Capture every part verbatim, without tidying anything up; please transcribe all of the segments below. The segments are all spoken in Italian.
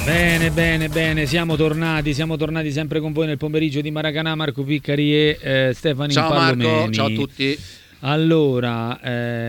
Bene, bene, bene, siamo tornati, siamo tornati sempre con voi nel pomeriggio di Maracanã, Marco Piccari e eh, Stefano Ciao Impallomeni. Marco, ciao a tutti. Allora,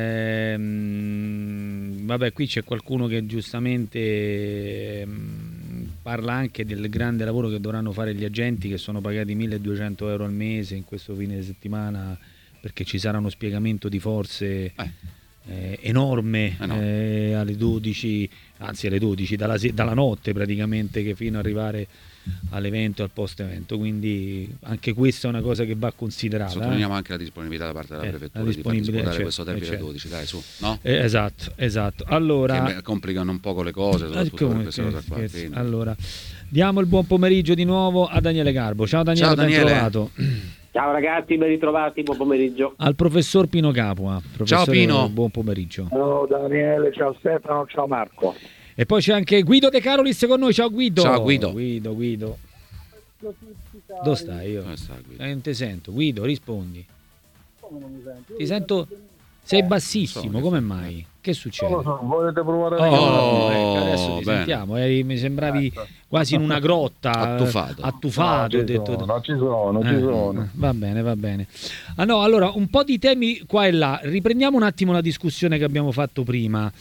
ehm, vabbè, qui c'è qualcuno che giustamente ehm, parla anche del grande lavoro che dovranno fare gli agenti, che sono pagati milleduecento euro al mese in questo fine settimana, perché ci sarà uno spiegamento di forze eh. Eh, enorme eh no. eh, alle dodici, anzi alle dodici, dalla, dalla notte praticamente, che fino ad arrivare all'evento e al post evento, quindi anche questa è una cosa che va considerata. Sottolineiamo eh? anche la disponibilità da parte della eh, prefettura la di far disponibilità, disputare certo, questo derby certo. alle dodici, dai, su, no? Eh, esatto, esatto. Allora, che complicano un poco le cose, soprattutto per questa cosa qua. Quindi. Allora, diamo il buon pomeriggio di nuovo a Daniele Garbo. Ciao Daniele, Ciao, Daniele. ben trovato. Ciao ragazzi, ben ritrovati, buon pomeriggio. Al professor Pino Capua. Ciao Pino. Buon pomeriggio. Ciao Daniele, ciao Stefano, ciao Marco. E poi c'è anche Guido De Carolis con noi. Ciao Guido. Ciao Guido. Guido, Guido. Dove stai io? Dove sta Guido? Eh, non ti sento. Guido, rispondi. Come non mi senti? Ti sento... Sei bassissimo, so, come mai? Che succede? Non lo so, volete provare a Oh, Oh, ecco, adesso ti bene. sentiamo. Eri, mi sembravi Ecco. quasi in una grotta. Attufato. Attufato. No, ho ci detto... sono, ci sono, ci Eh, sono. Va bene, va bene. Ah no, allora, un po' di temi qua e là. Riprendiamo un attimo la discussione che abbiamo fatto prima.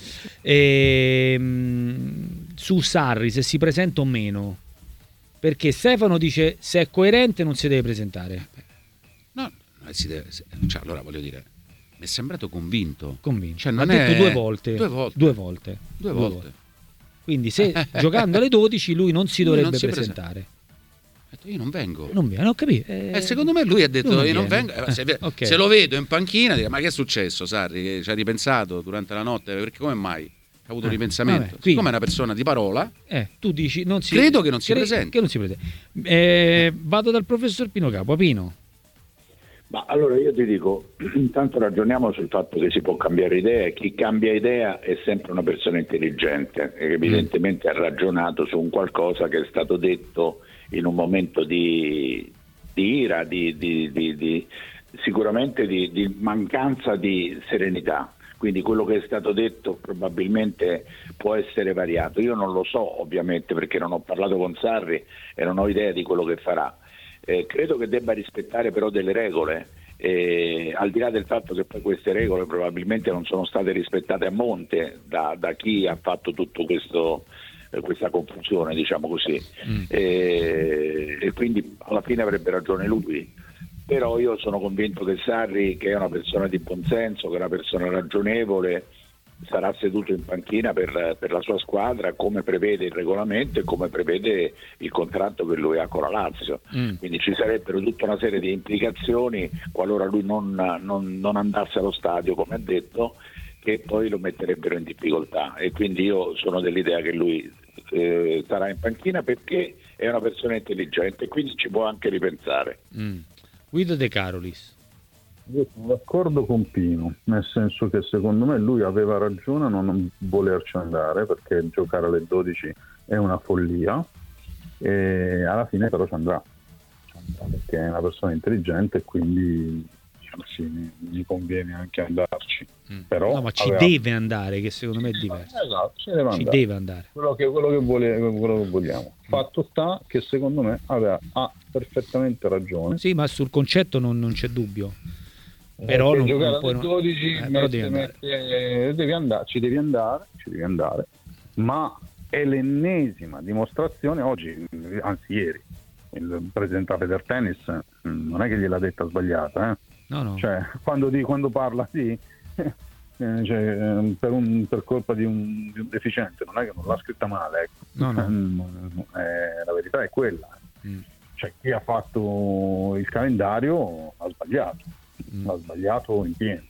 Ehm, su Sarri, se si presenta o meno. Perché Stefano dice se è coerente non si deve presentare. No, si deve, cioè, allora voglio dire, mi è sembrato convinto. Convinto. Cioè, Ha non detto è... due volte. Due volte. Due volte. Due Due volte. volte. Quindi se giocando alle dodici lui non si Lui dovrebbe non si presentare. Ha detto, io non vengo. Non viene, ho capito. Eh, Eh, secondo me lui ha detto non io non viene. vengo. Eh, se, Eh, ok. se lo vedo in panchina, dico, ma che è successo, Sarri? Che ci ha ripensato durante la notte? Perché come mai? Ha avuto un Eh, ripensamento. vabbè, quindi- Siccome è una persona di parola, Eh, tu dici non si, Credo che non si cre- presenti. Che non si presenti. Eh, vado dal professor Pino Capua. Pino. Ma allora io ti dico, intanto ragioniamo sul fatto che si può cambiare idea e chi cambia idea è sempre una persona intelligente e evidentemente ha ragionato su un qualcosa che è stato detto in un momento di, di ira, di, di, di, di sicuramente di, di mancanza di serenità. Quindi quello che è stato detto probabilmente può essere variato. Io non lo so ovviamente perché non ho parlato con Sarri e non ho idea di quello che farà. Eh, credo che debba rispettare però delle regole, eh, al di là del fatto che poi queste regole probabilmente non sono state rispettate a monte da, da chi ha fatto tutto questo, eh, questa confusione, diciamo così, mm. eh, e quindi alla fine avrebbe ragione lui. Però io sono convinto che Sarri, che è una persona di buonsenso, che è una persona ragionevole, sarà seduto in panchina per, per la sua squadra come prevede il regolamento e come prevede il contratto che lui ha con la Lazio. Mm. Quindi ci sarebbero tutta una serie di implicazioni qualora lui non, non, non andasse allo stadio, come ha detto, che poi lo metterebbero in difficoltà. E quindi io sono dell'idea che lui eh, sarà in panchina perché è una persona intelligente e quindi ci può anche ripensare. Mm. Guido De Carolis. Io sono d'accordo con Pino, nel senso che secondo me lui aveva ragione a non volerci andare perché giocare alle dodici è una follia e alla fine però ci andrà, ci andrà perché è una persona intelligente e quindi diciamo, sì, gli conviene anche andarci. Mm. Però no, ma ci aveva... deve andare, che secondo me è diverso. Esatto, ci deve andare. Ci deve andare. Quello che, quello che, vuole, quello che vogliamo. Fatto sta che secondo me aveva ha perfettamente ragione. Sì, ma sul concetto non, non c'è dubbio. Però non, giocare non puoi, alle dodici eh, mette, devi andare. Mette, devi andare, ci devi andare, ci devi andare, ma è l'ennesima dimostrazione oggi, anzi ieri, il presidente Peter Tennis non è che gliel'ha detta sbagliata, eh? No, no. Cioè, quando, di, quando parla di eh, cioè, per, un, per colpa di un, di un deficiente, non è che non l'ha scritta male, ecco. No, no. Eh, la verità è quella. Mm. Cioè, chi ha fatto il calendario ha sbagliato. l'ha sbagliato in pieno.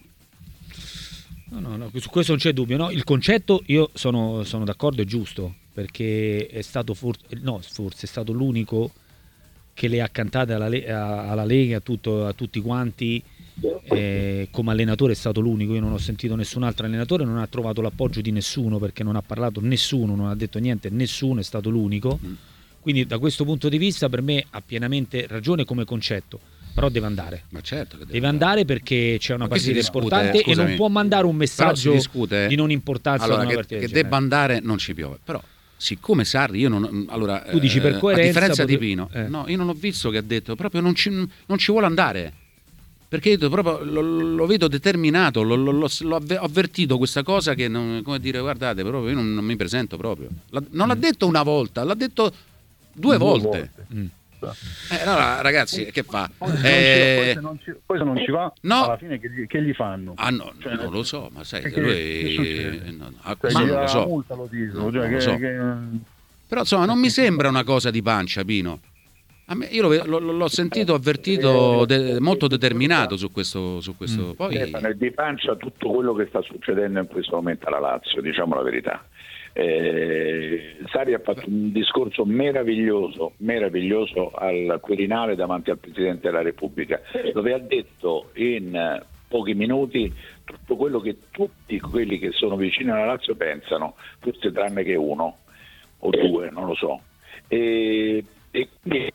No, no, no, su questo non c'è dubbio, no? Il concetto io sono, sono d'accordo, è giusto, perché è stato forse, no, forse è stato l'unico che le ha cantate alla, alla Lega, a, tutto, a tutti quanti, eh, come allenatore è stato l'unico. Io non ho sentito nessun altro allenatore, non ha trovato l'appoggio di nessuno, perché non ha parlato nessuno, non ha detto niente, nessuno, è stato l'unico. Quindi da questo punto di vista per me ha pienamente ragione come concetto. Però deve andare. Ma certo che deve, deve andare perché c'è una ma partita discute, importante scusami, e non può mandare un messaggio discute, di non importanza allora, ad una che, partita che del debba andare non ci piove, però siccome Sarri, io non allora tu dici per eh, coerenza, a differenza potre... di Pino, eh. no, io non ho visto che ha detto proprio non ci, non ci vuole andare. Perché io proprio lo, lo vedo determinato, lo, lo, lo, l'ho avvertito questa cosa che non, come dire, guardate, proprio io non, non mi presento proprio. La, non l'ha detto una volta, l'ha detto due, due volte. volte. Mm. Eh, allora, ragazzi, che fa? Poi, eh... se, non ci, poi se non ci va, no. alla fine che gli, che gli fanno? Ah no, cioè, non lo so, ma sai, che, lui che no, no, cioè, ma non lo so. Multa lo dicono, no, cioè, non che, lo so. Che... Però insomma non mi sembra una cosa di pancia, Pino. A me, io lo, lo, l'ho sentito avvertito de, molto determinato su questo, su questo. Poi è di pancia tutto quello che sta succedendo in questo momento alla Lazio, diciamo la verità. Eh, Sarri ha fatto un discorso meraviglioso, meraviglioso al Quirinale davanti al Presidente della Repubblica, dove ha detto in pochi minuti tutto quello che tutti quelli che sono vicini alla Lazio pensano, forse tranne che uno o due, non lo so. E, e quindi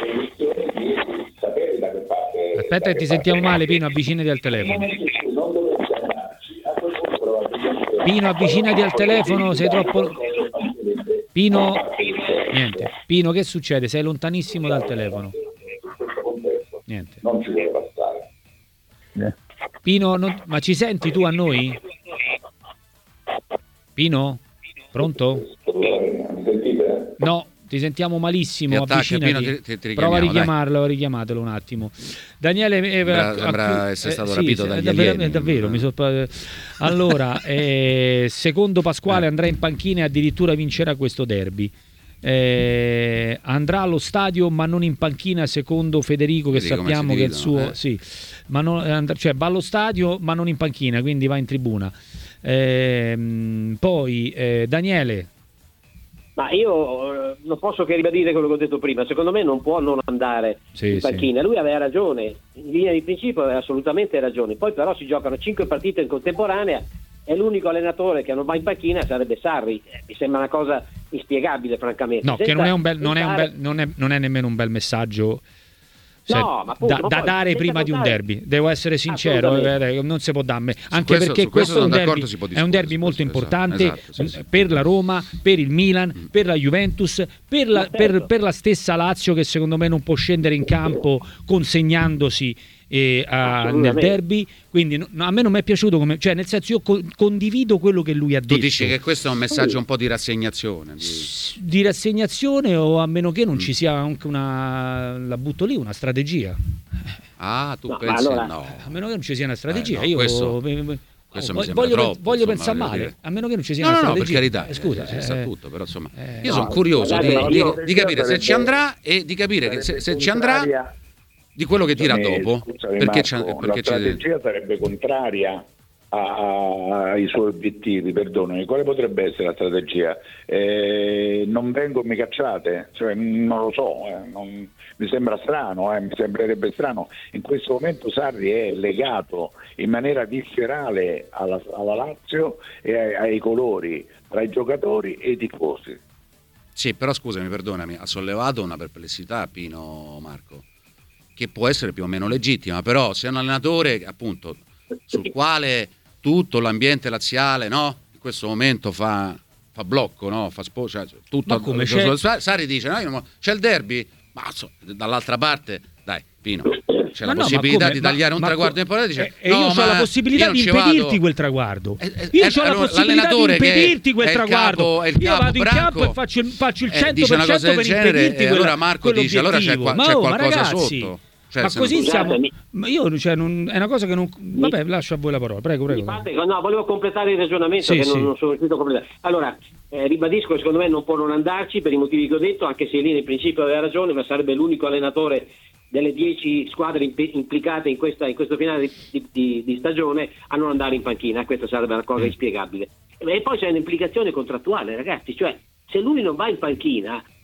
aspetta che ti sentiamo male, Pino, avvicinati al telefono. Pino, avvicinati al telefono, sei troppo... Pino, niente. Pino, che succede? Sei lontanissimo dal telefono. Niente. Non ci vuole passare. Pino, non... ma ci senti tu a noi? Pino? Pronto? No. Ti sentiamo malissimo, avvicinati. Pino, ti, ti prova a richiamarlo, richiamatelo un attimo. Daniele eh, sembra, sembra essere stato eh, rapito sì, dagli davvero, alieni. davvero mi so... Allora, eh, secondo Pasquale andrà in panchina e addirittura vincerà questo derby. Eh, andrà allo stadio ma non in panchina, secondo Federico, che Vedi sappiamo che è il suo eh. sì, ma non, andrà, cioè va allo stadio ma non in panchina, quindi va in tribuna. Eh, poi eh, Daniele. Ma io non posso che ribadire quello che ho detto prima, secondo me non può non andare sì, in panchina, sì. Lui aveva ragione, in linea di principio aveva assolutamente ragione, poi però si giocano cinque partite in contemporanea e l'unico allenatore che non va in panchina sarebbe Sarri, eh, mi sembra una cosa inspiegabile francamente. No, che non è, un bel, non, è un bel, non, è, non è nemmeno un bel messaggio. Cioè, no, ma appunto, da, da dare prima di un derby, devo essere sincero, eh, non si può darmi, anche questo, perché questo, questo è, un derby, è un derby molto importante esatto, sì, sì. per la Roma, per il Milan, mm. per la Juventus, per la, per, per la stessa Lazio, che secondo me non può scendere in campo consegnandosi eh, a, nel derby, quindi no, a me non mi è piaciuto come, cioè nel senso io co- condivido quello che lui ha detto. Tu dici che questo è un messaggio un po' di rassegnazione di, di rassegnazione, o a meno che non mm. ci sia anche una, la butto lì, una strategia. Ah, tu no, pensi allora, no. A meno che non ci sia una strategia, eh, no, io questo... Questo oh, mi voglio, troppo, voglio insomma, pensare male, dire. a meno che non ci sia no, una no, strategia. No, per carità, eh, scusa, si eh, sa tutto, però insomma, eh, io no, sono curioso guardate, di, io, di, di capire se ci andrà e di capire che se, se ci andrà di quello che tira scusami, dopo. Scusami, perché Marco, perché la strategia ci... sarebbe contraria ai suoi obiettivi, perdonami. Quale potrebbe essere la strategia? Eh, non vengo mi cacciate, cioè, non lo so, eh, non, mi sembra strano, eh, mi sembrerebbe strano. In questo momento Sarri è legato in maniera viscerale alla, alla Lazio e ai, ai colori tra i giocatori e i tifosi. Sì, però scusami, perdonami, ha sollevato una perplessità Pino, Marco, che può essere più o meno legittima, però se è un allenatore appunto sul quale tutto l'ambiente laziale, no? In questo momento fa, fa blocco, no? Fa spo- cioè, tutto. Ma come c'è... Sarri dice, no, non... c'è il derby, ma so, dall'altra parte, dai, Pino, c'è ma la no, possibilità come, di tagliare ma, un ma traguardo co- importante, dice, e no, io ho la possibilità di impedirti vado. quel traguardo. Eh, eh, io eh, ho la allora, possibilità di impedirti quel traguardo. Capo, io vado in campo e faccio il, faccio il cento per cento eh, per genere, impedirti quella, allora Marco dice, allora c'è, qua, ma c'è oh, qualcosa ma ragazzi, sotto. Cioè, ma così non... siamo. Scusate, ma io, cioè, non... è una cosa che non. Vabbè, lascio a voi la parola. Prego, prego. Parte, no, volevo completare il ragionamento, sì, che sì. non, non sono riuscito a completare. Allora, eh, ribadisco, secondo me non può non andarci per i motivi che ho detto, anche se lì nel principio aveva ragione, ma sarebbe l'unico allenatore delle dieci squadre imp- implicate in, questa, in questo finale di, di, di stagione a non andare in panchina. Questa sarebbe una cosa inspiegabile. E poi c'è un'implicazione contrattuale, ragazzi, cioè se lui non va in panchina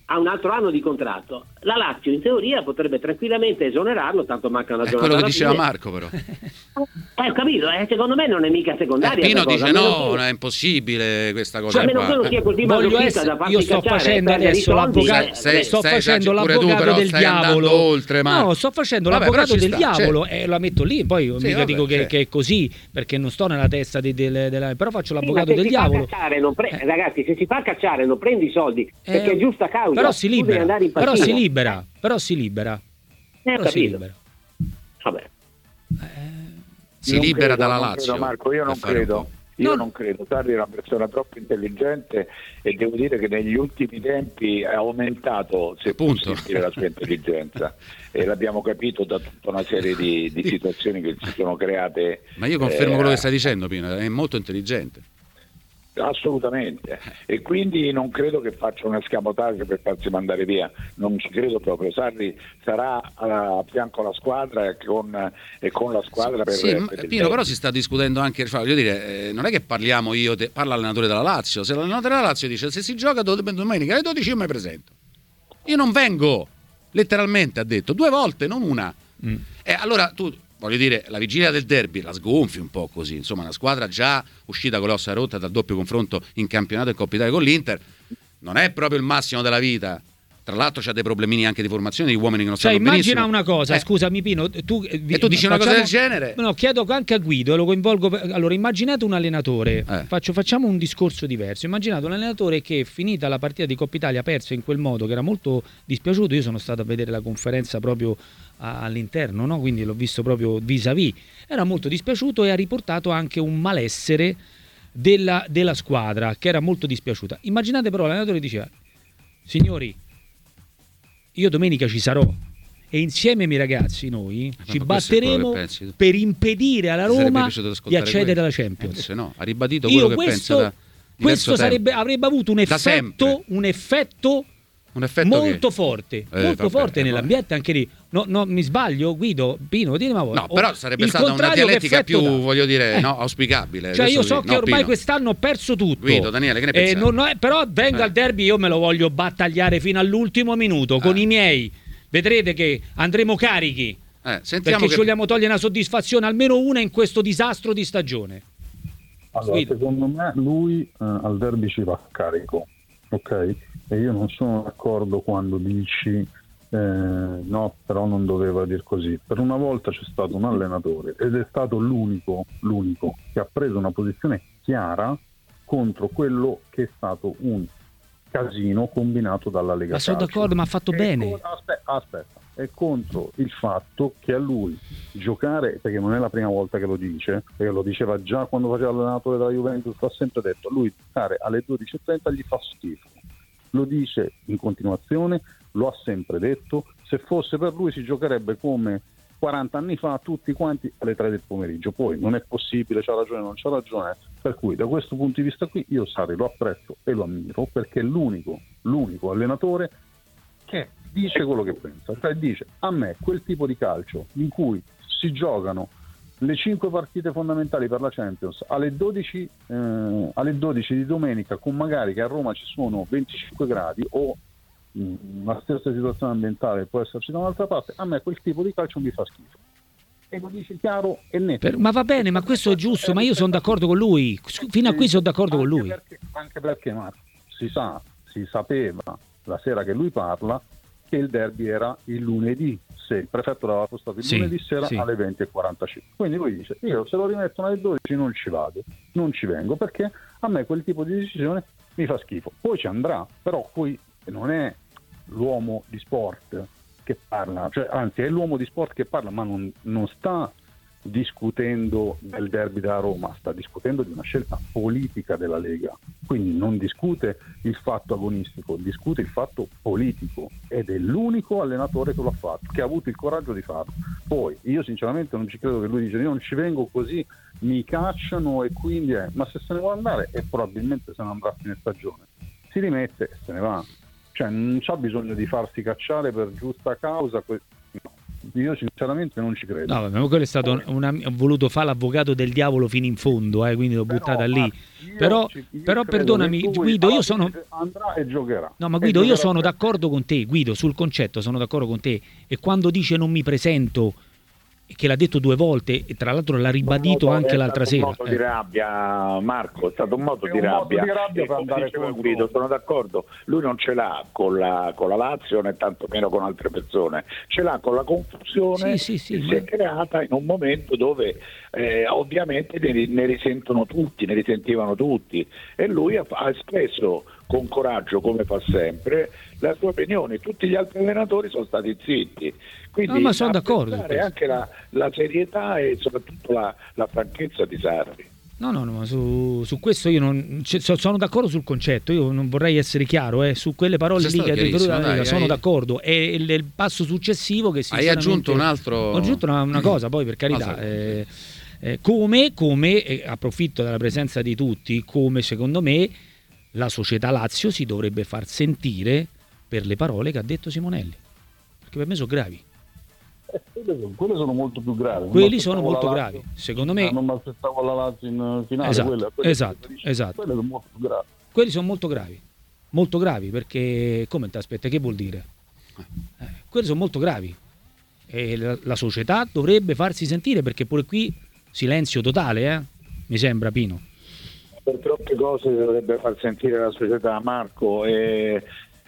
ha un altro anno di contratto. La Lazio in teoria potrebbe tranquillamente esonerarlo, tanto manca una è giornata. Quello che diceva fine. Marco però. Eh, ho capito, eh, secondo me non è mica secondaria. Eh, Pino cosa. dice no, che... non è impossibile questa cosa. Cioè, a meno che non sia così masochista da farsi io sto cacciare, facendo adesso l'avvocato, sei, sto sei, facendo pure l'avvocato tu, però, del stai diavolo. Oltre, ma... No, sto facendo vabbè, l'avvocato del sta, diavolo cioè... e la metto lì, poi sì, mica vabbè, dico che, cioè... che è così, perché non sto nella testa di, delle, della, però faccio l'avvocato sì, del diavolo. Cacciare, non pre... eh. Ragazzi, se si fa cacciare non prendi i soldi, eh, perché è giusta causa. Però si libera, andare in però si libera, però si libera. Eh, però si libera. Vabbè. Eh, si non libera credo, dalla non Lazio. Credo, Marco, io non credo. Io no. non credo, Sarri è una persona troppo intelligente e devo dire che negli ultimi tempi ha aumentato, se possibile, la sua intelligenza e l'abbiamo capito da tutta una serie di, di situazioni che si sono create. Ma io confermo eh, quello che stai dicendo, Pino, è molto intelligente. Assolutamente, e quindi non credo che faccia un escamotage per farsi mandare via, non ci credo proprio. Sarri sarà a fianco alla squadra e con, e con la squadra per, sì, per il Pino, però si sta discutendo anche, voglio dire, eh, non è che parliamo io, te, parla l'allenatore della Lazio, se l'allenatore della Lazio dice se si gioca domenica alle dodici io mi presento, io non vengo, letteralmente ha detto, due volte, non una. Mm. E allora tu, voglio dire, la vigilia del derby la sgonfi un po' così, insomma una squadra già uscita con le ossa rotte dal doppio confronto in campionato e Coppa Italia con l'Inter, non è proprio il massimo della vita. Tra l'altro c'ha dei problemini anche di formazione di uomini che non cioè, stanno immagina benissimo. una cosa, eh. scusami Pino, tu, eh, e tu dici una facciamo, cosa del genere? No, chiedo anche a Guido, lo coinvolgo. Per, allora, immaginate un allenatore, eh. faccio, facciamo un discorso diverso. Immaginate un allenatore che, finita la partita di Coppa Italia, perso in quel modo, che era molto dispiaciuto. Io sono stato a vedere la conferenza proprio a, all'interno, no? Quindi l'ho visto proprio vis-à-vis. Era molto dispiaciuto e ha riportato anche un malessere della, della squadra, che era molto dispiaciuta. Immaginate però l'allenatore diceva: signori, io domenica ci sarò e insieme ai miei ragazzi noi ma ci ma batteremo per impedire alla Roma di accedere alla Champions. Eh, no, ha ribadito io quello questo, che pensa da questo sarebbe, avrebbe avuto un effetto, un effetto, un effetto molto che... forte, eh, molto vabbè, forte eh, nell'ambiente anche lì. No, no, mi sbaglio, Guido, Pino, ditemi una volta. No, però sarebbe il stata una dialettica più, dà. voglio dire, eh. no, auspicabile. Cioè io so sì. che no, ormai Pino. quest'anno ho perso tutto. Guido, Daniele, che ne pensi? Eh, non, no, però venga eh. al derby, io me lo voglio battagliare fino all'ultimo minuto con eh. i miei. Vedrete che andremo carichi. Eh, perché che... ci vogliamo togliere una soddisfazione, almeno una, in questo disastro di stagione. Allora, Guido. secondo me lui eh, al derby ci va carico, ok? E io non sono d'accordo quando dici eh, no, però non doveva dir così. Per una volta c'è stato un allenatore ed è stato l'unico, l'unico che ha preso una posizione chiara contro quello che è stato un casino combinato dalla Lega Ma sono Calcio. d'accordo, ma ha fatto e bene. Con, aspetta, aspetta, è contro il fatto che a lui giocare, perché non è la prima volta che lo dice, perché lo diceva già quando faceva l'allenatore della Juventus, ha sempre detto, lui giocare alle dodici e trenta gli fa schifo. Lo dice in continuazione, lo ha sempre detto, se fosse per lui si giocherebbe come quaranta anni fa tutti quanti alle tre del pomeriggio. Poi non è possibile, c'ha ragione, non c'ha ragione, per cui da questo punto di vista qui io Sarri lo apprezzo e lo ammiro, perché è l'unico, l'unico allenatore che dice quello che pensa, cioè dice a me quel tipo di calcio in cui si giocano le cinque partite fondamentali per la Champions alle dodici, eh, alle dodici di domenica, con magari che a Roma ci sono venticinque gradi o la stessa situazione ambientale può esserci da un'altra parte, a me quel tipo di calcio mi fa schifo e lo dice chiaro e netto. Per, ma va bene, ma questo è giusto, ma io sono d'accordo con lui, fino a qui sono d'accordo anche con lui perché, anche perché Marco, si sa, si sapeva la sera che lui parla che il derby era il lunedì, se il prefetto l'aveva postato il sì, lunedì sera sì. alle venti e quarantacinque, quindi lui dice io se lo rimettono alle dodici non ci vado, non ci vengo perché a me quel tipo di decisione mi fa schifo, poi ci andrà, però qui non è l'uomo di sport che parla, cioè anzi è l'uomo di sport che parla, ma non, non sta discutendo del derby della Roma, sta discutendo di una scelta politica della Lega, quindi non discute il fatto agonistico, discute il fatto politico ed è l'unico allenatore che lo ha fatto, che ha avuto il coraggio di farlo. Poi io sinceramente non ci credo che lui dice io non ci vengo così mi cacciano e quindi è, ma se se ne vuole andare e probabilmente se ne andrà a fine stagione, si rimette e se ne va. Cioè non c'ha bisogno di farsi cacciare per giusta causa, no. io sinceramente non ci credo. No, ma quello è stato un, un, ho voluto fare l'avvocato del diavolo fino in fondo, eh, quindi l'ho però, buttata lì. Però, ci, però perdonami, Guido, io sono andrà e giocherà. No, ma Guido, io sono d'accordo con te, Guido, sul concetto sono d'accordo con te. E quando dice non mi presento, che l'ha detto due volte e tra l'altro l'ha ribadito no, no, anche l'altra sera. È stato un modo eh. di rabbia, Marco, è stato un modo, di, un rabbia. modo di rabbia. Per andare con Guido, sono d'accordo, lui non ce l'ha con la, con la Lazio né tantomeno con altre persone, ce l'ha con la confusione sì, sì, sì, che ma... si è creata in un momento dove eh, ovviamente ne, ne risentono tutti, ne risentivano tutti e lui ha, ha espresso con coraggio, come fa sempre, la sua opinione. Tutti gli altri allenatori sono stati zitti. Quindi no, ma sono d'accordo. Anche la, la serietà e soprattutto la, la franchezza di Sarri. No, no, no, ma su, su questo io non cioè, sono d'accordo sul concetto. Io non vorrei essere chiaro, eh, su quelle parole lì che ha riferito la Lega, sono hai... d'accordo. È il, il passo successivo che hai aggiunto un altro. Ho aggiunto una, una cosa, poi per carità. No, eh, eh, come, come eh, approfitto della presenza di tutti, come secondo me la società Lazio si dovrebbe far sentire per le parole che ha detto Simonelli, perché per me sono gravi. Eh, quelle, quelle sono molto più gravi. Quelli sono molto gravi, secondo me. Non mi aspettavo la Lazio in finale. Esatto, quelle, quelle esatto, esatto. Quelle sono molto più gravi. Quelli sono molto gravi, molto gravi, perché come ti aspetta? Che vuol dire? Eh, quelli sono molto gravi e la, la società dovrebbe farsi sentire, perché pure qui silenzio totale, eh? Mi sembra, Pino. Per troppe cose dovrebbe far sentire la società, Marco, è,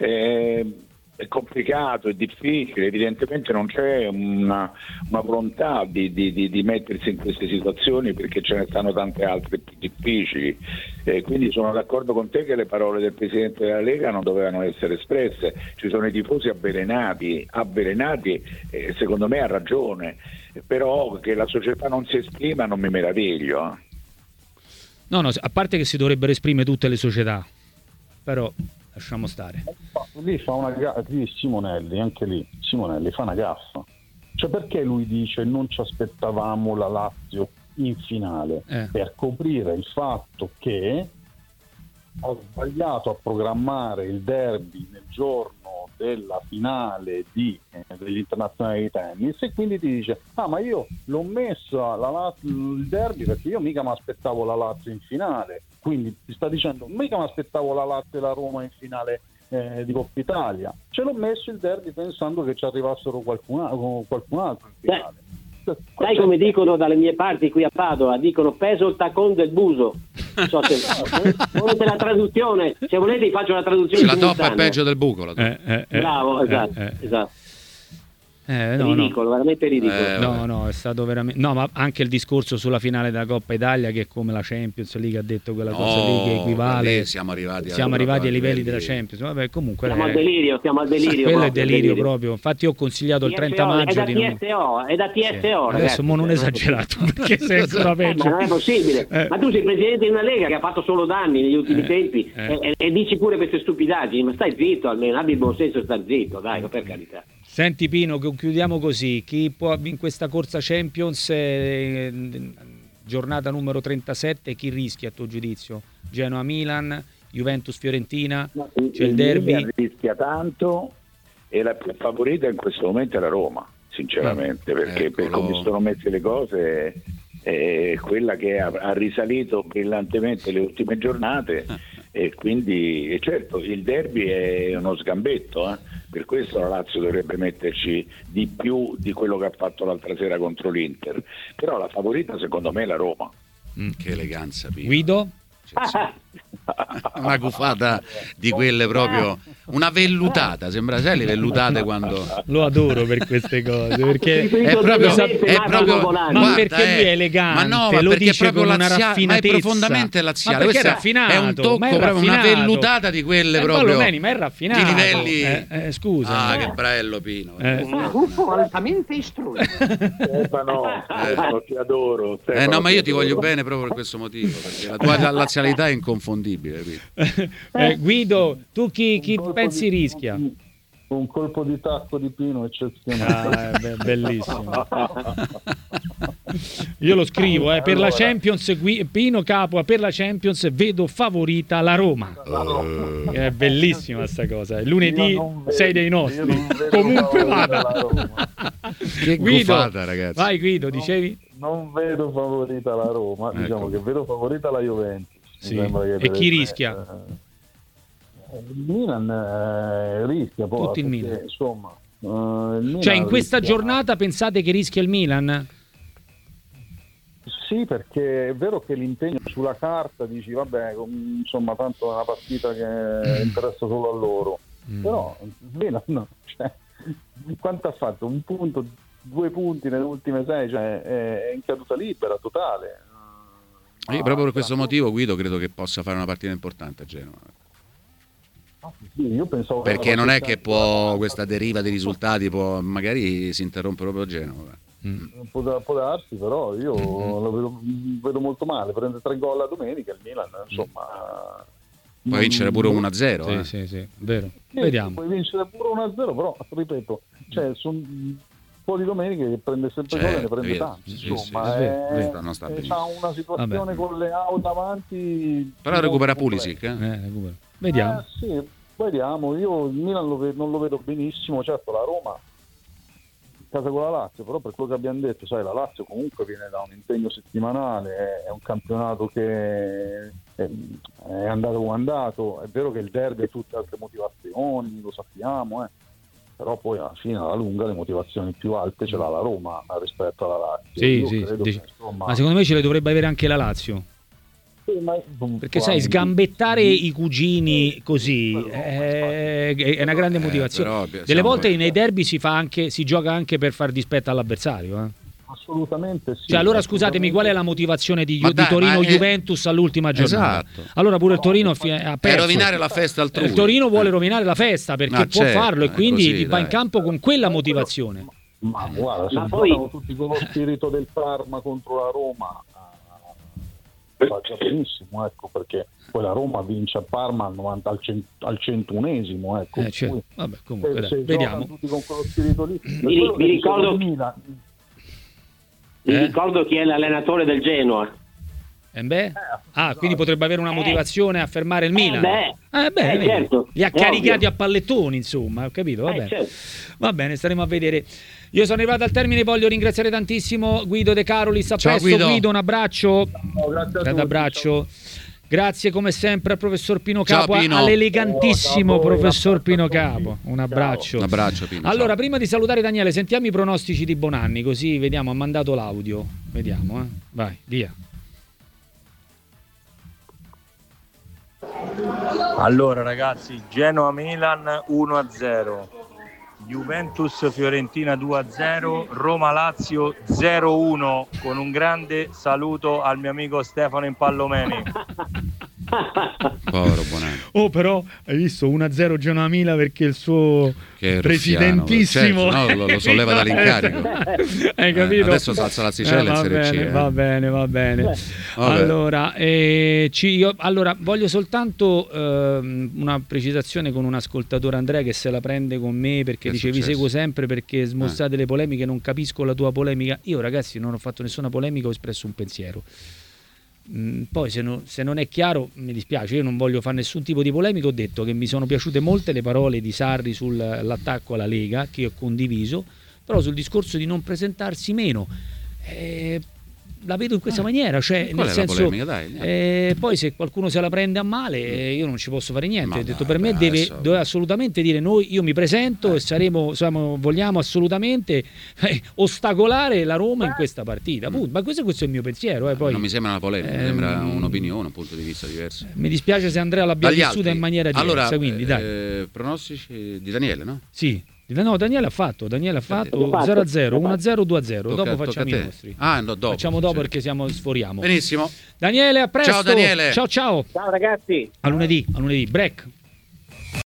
è, è complicato, è difficile, evidentemente non c'è una, una volontà di, di, di, di mettersi in queste situazioni, perché ce ne stanno tante altre più difficili, e quindi sono d'accordo con te che le parole del Presidente della Lega non dovevano essere espresse. Ci sono i tifosi avvelenati, avvelenati eh, secondo me ha ragione, però che la società non si esprima non mi meraviglio. Eh. No, no, a parte che si dovrebbero esprimere tutte le società, però lasciamo stare. Lì fa una gaffa, Simonelli, anche lì, Simonelli fa una gaffa. Cioè, perché lui dice non ci aspettavamo la Lazio in finale? Eh. Per coprire il fatto che ha sbagliato a programmare il derby nel giorno della finale di, eh, degli internazionali di tennis, e quindi ti dice ah ma io l'ho messo la, la, il derby perché io mica mi aspettavo la Lazio in finale, quindi ti sta dicendo mica mi aspettavo la Lazio e la Roma in finale eh, di Coppa Italia, ce l'ho messo il derby pensando che ci arrivassero qualcun, qualcun altro in finale. Sai come dicono dalle mie parti qui a Padova, dicono peso il tacon del buso. Non so se volete la traduzione, se volete vi faccio la traduzione. La toppa è peggio del buco, la eh, eh, eh, bravo, esatto, eh, eh. esatto. Eh, no, ridicolo, no. veramente ridicolo. Eh, no, no, è stato veramente. No, ma anche il discorso sulla finale della Coppa Italia, che è come la Champions League, ha detto quella no, cosa lì che equivale. Siamo arrivati, siamo arrivati ai livelli della Champions. Vabbè, comunque siamo è... al delirio, siamo al delirio. Quello proprio, è delirio, delirio proprio. Infatti, io ho consigliato il trenta T S O, maggio è da di T S O, è da T S O. Adesso ragazzi, mo non è esagerato, perché sei ancora peggio. Eh, ma non è possibile. Eh. Ma tu sei presidente di una Lega che ha fatto solo danni negli ultimi eh, tempi eh. E, e dici pure queste stupidaggini, ma stai zitto almeno, abbi il buon senso e sta zitto, dai, per carità. Senti Pino, chiudiamo così. Chi può in questa corsa Champions eh, giornata numero trentasette, chi rischia a tuo giudizio? Genoa-Milan, Juventus-Fiorentina, no, c'è il derby? Il rischia tanto e la più favorita in questo momento è la Roma, sinceramente, perché Eccolo. per come sono messe le cose è quella che ha, ha risalito brillantemente le ultime giornate e quindi e certo il derby è uno sgambetto, eh? Per questo la Lazio dovrebbe metterci di più di quello che ha fatto l'altra sera contro l'Inter, però la favorita secondo me è la Roma. Mm, che eleganza, Pino. Guido? Una gufata di quelle proprio, una vellutata, sembra, sai le vellutate quando lo adoro per queste cose, perché è proprio, è proprio ma guarda, perché lui è elegante, ma no, ma lo dice proprio con una lazia- raffinatezza, ma è profondamente laziale, questo è, raffinato, è un tocco, ma è proprio una raffinato. vellutata di quelle eh, proprio Meni, ma è raffinato di livelli eh, eh, scusa ah eh. che bello Pino eh. Un gruppo altamente istruito. Stefano, Stefano, ti adoro. Stefano, eh, no, ma io ti adoro. voglio bene proprio per questo motivo, perché la tua lazialità è inconfondibile, eh, Guido, tu chi, chi pensi di, rischia? Un, un colpo di tacco di Pino eccezionale. Ah, be- bellissimo. Io lo scrivo, eh, per allora. la Champions, Pino Capua, per la Champions vedo favorita la Roma. Uh. È bellissima sta cosa. Lunedì vedo, sei dei nostri. io non vedo Comunque favorita vada. la Roma. Che Guido, gufata, ragazzi. Vai Guido, dicevi? Non, non vedo favorita la Roma, ecco. Diciamo che vedo favorita la Juventus. Sì. Mi sembra che E chi per- rischia? Eh, il Milan eh, rischia poi. Tutto il perché, Milan. Insomma, eh, il Milan Cioè in questa rischia- giornata pensate che rischia il Milan? Sì, perché è vero che l'impegno sulla carta dici vabbè, com- insomma, tanto è una partita che interessa solo a loro. Mm. Però il Milan no, cioè, quanto ha fatto? Un punto, due punti nelle ultime sei, cioè è, è in caduta libera totale. Io proprio per questo motivo Guido credo che possa fare una partita importante a Genova. Sì, io pensavo che Perché una non è partita- che può questa deriva dei risultati può, magari si interrompe proprio a Genova. Mm. Può, da- può darsi, però io lo vedo, vedo molto male. Prende tre gol la domenica il Milan, insomma. Puoi vincere pure uno a zero. Sì, eh. sì, sì, vero. Sì, Vediamo. puoi vincere pure uno a zero, però ripeto, cioè sono un po' di domeniche che prende sempre Certo, gol e ne prende vero, tanti. sì, Insomma, sì, è- è vero, è- non sta è- benissimo. c'ha una situazione Vabbè. con le auto davanti. Però molto recupera complessa. Pulisic. Eh? Eh, recupero. Vediamo. Eh, sì, vediamo. Io il Milan lo ve- non lo vedo benissimo, certo la Roma casa con la Lazio, però per quello che abbiamo detto, sai, la Lazio comunque viene da un impegno settimanale, è un campionato che è, è andato come è andato, è vero che il derby ha tutte altre motivazioni, lo sappiamo, eh. Però poi alla fine alla lunga le motivazioni più alte ce l'ha la Roma rispetto alla Lazio. Sì, Io sì, credo dici- che, insomma, Ma secondo me ce le dovrebbe avere anche la Lazio. sì, ma- Perché sai, sgambettare i cugini così è, è una grande Eh, motivazione. però, Delle siamo- volte nei derby si fa anche, si gioca anche per far dispetto all'avversario. Eh. Assolutamente sì. Cioè, allora scusatemi, assolutamente qual è la motivazione di, Ma di dai, Torino ma è- Juventus all'ultima giornata? Esatto. Allora pure il Torino fi- ha Per perso. rovinare la festa altrui. Il Torino vuole Eh. rovinare la festa perché Ah, può certo, farlo e è quindi così, va in dai. campo con quella motivazione. Ma guarda, se Ma poi- giocano tutti con lo spirito del Parma contro la Roma, eh, va già benissimo, ecco, perché poi la Roma vince a Parma al, novanta, al, cent, al centunesimo, ecco. Eh, certo. Cui, Vabbè, comunque, se- dai, se vediamo. giocano tutti con quello spirito lì. Per Vi- quello vi che ricordo- dicevo di Milan, Vi Eh? ricordo chi è l'allenatore del Genoa. Eh beh? Ah, quindi potrebbe avere una motivazione a fermare il Milan. beh. Eh beh, Eh, vedi. certo, Li ha è caricati ovvio. a pallettoni, insomma, ho capito, va Eh, bene. certo. Va bene, staremo a vedere. Io sono arrivato al termine, voglio ringraziare tantissimo Guido De Carolis. A Ciao, presto Guido. Guido, un abbraccio. grazie a Grande tutti, abbraccio. Grazie come sempre al professor Pino Ciao, Capo, Pino. all'elegantissimo Oh, ciao a voi, professor un abbraccio Pino a tutti. Capo. Un Ciao. abbraccio. Un abbraccio, Pino. Allora, ciao. prima di salutare Daniele, sentiamo i pronostici di Bonanni, così vediamo, ha mandato l'audio. Vediamo, eh. Vai, via. Allora ragazzi, Genoa-Milan uno a zero, Juventus-Fiorentina due a zero, Roma-Lazio zero a uno, con un grande saluto al mio amico Stefano Impallomeni. Povero Bonanni. Oh, però hai visto uno a zero Genoa Mila perché il suo Che presidentissimo ruffiano, certo, no, lo- lo solleva dall'incarico. Hai capito? Eh, adesso si alza l'asticella Eh, in va Serie C, bene, eh. va bene, va bene. Vabbè. Allora, eh, ci- io, allora, voglio soltanto ehm, una precisazione con un ascoltatore, Andrea, che se la prende con me perché Che è dice vi successo? seguo sempre perché smorzate le polemiche, non capisco la tua polemica. Io ragazzi non ho fatto nessuna polemica, ho espresso un pensiero. Mm, Poi se, no- se non è chiaro mi dispiace, io non voglio fare nessun tipo di polemica. Ho detto che mi sono piaciute molte le parole di Sarri sull'attacco alla Lega, che ho condiviso, però sul discorso di non presentarsi meno eh, la vedo in questa Ah, maniera, cioè qual nel è la senso polemica? Dai, eh, poi se qualcuno se la prende a male eh, io non ci posso fare niente. Ma Ho detto dai, per me beh, deve, adesso- deve assolutamente dire noi, io mi presento Eh. e saremo, siamo- vogliamo assolutamente eh, ostacolare la Roma in questa partita, punto. Ma questo, questo è il mio pensiero, eh, poi Non mi sembra una polemica, mi Ehm, sembra un'opinione, un punto di vista diverso. mi dispiace se Andrea l'abbia Dagli vissuta altri. in maniera diversa, Allora, quindi dai. eh, pronostici di Daniele, no? Sì. No, Daniele ha fatto, Daniele ha fatto L'ho fatto. zero a zero, uno a zero, due a zero. Tocca- Dopo tocca facciamo a i te. nostri. Ah, no, dopo. Facciamo dopo Sì. perché siamo sforiamo. Benissimo. Daniele, a presto. Ciao, Daniele. Ciao ciao. Ciao ragazzi. A lunedì, a lunedì. Break.